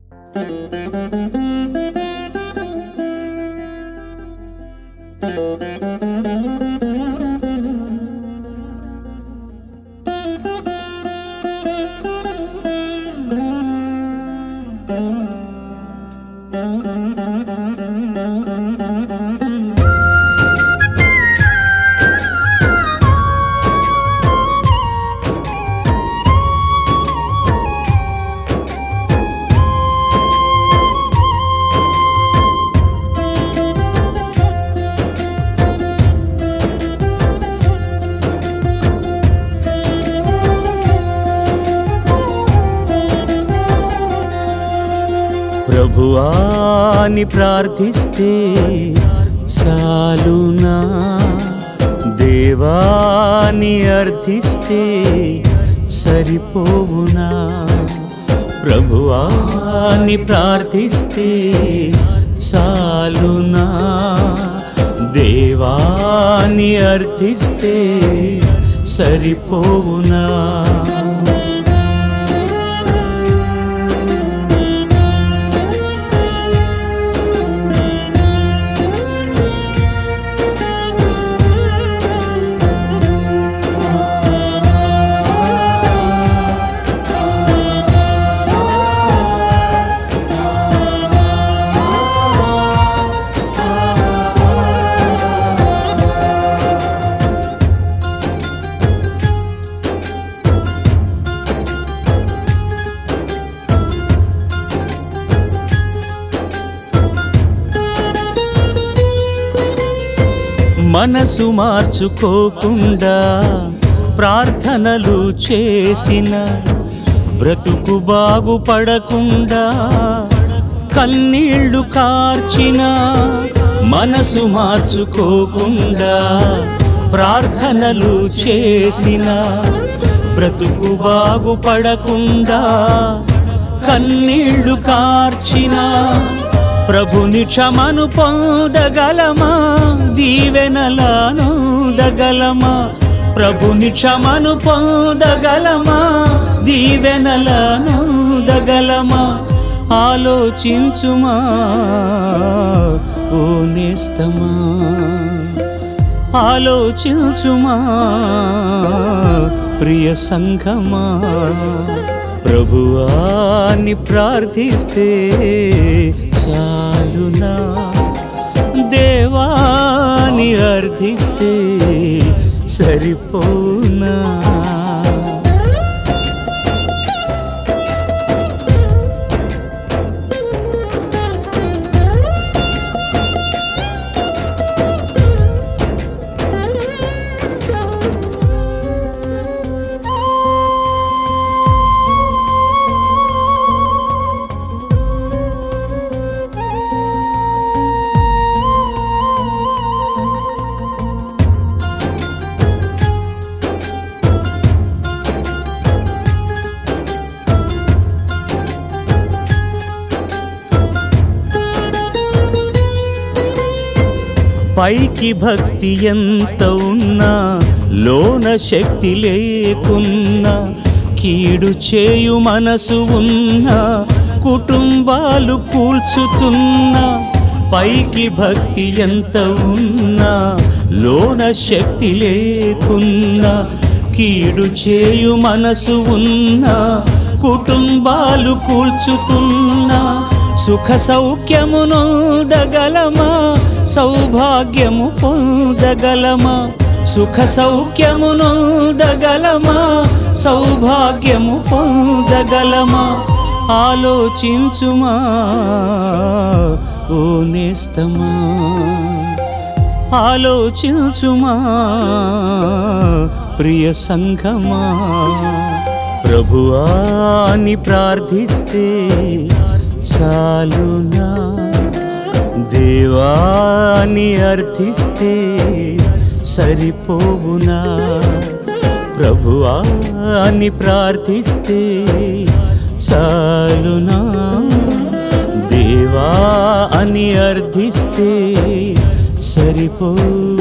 ప్రభువాని ప్రార్థిస్తే చాలునా, దేవాని అర్థిస్తే సరిపోవునా. ప్రభువాని ప్రార్థిస్తే చాలునా, దేవాని అర్థిస్తే సరిపోవునా. మనసు మార్చుకోకుండా ప్రార్థనలు చేసిన, బ్రతుకు బాగుపడకుండా కన్నీళ్లు కార్చిన. మనసు మార్చుకోకుండా ప్రార్థనలు చేసిన, బ్రతుకు బాగుపడకుండా కన్నీళ్లు కార్చిన. ప్రభుని క్షమను పొందగలమా, దీవెనలానొందగలమా. ప్రభుని క్షమను పొందగలమా, దీవెనలానొందగలమా. ఆలోచించుమా ఓ నేస్తమా, ఆలోచించుమా ప్రియ సంఘమా. ప్రభువాని ప్రార్థిస్తే చాలునా, దేవాని అర్థిస్తే సరిపోనా. పైకి భక్తి ఎంత ఉన్నా, లోన శక్తి లేకున్నా, కీడు చేయు మనసు ఉన్నా, కుటుంబాలు కూల్చుతున్నా. పైకి భక్తి ఎంత ఉన్నా, లోన శక్తి లేకున్నా, కీడు చేయు మనసు ఉన్నా, కుటుంబాలు కూల్చుతున్నా. సుఖ సౌఖ్యమునొందగలమా, సౌభాగ్యము పొందగలమా. సుఖ సౌఖ్యమునొందగలమా, సౌభాగ్యము పొందగలమా. ఆలోచించుమా ఓ నేస్తమా, ఆలోచించుమా ప్రియ సంఘమా. ప్రభువాని ప్రార్థిస్తే చాలునా, దేవాని అర్థిస్తే సరిపోవునా. ప్రభువాని ప్రార్థిస్తే చాలునా, దేవా అని అర్థిస్తే సరిపో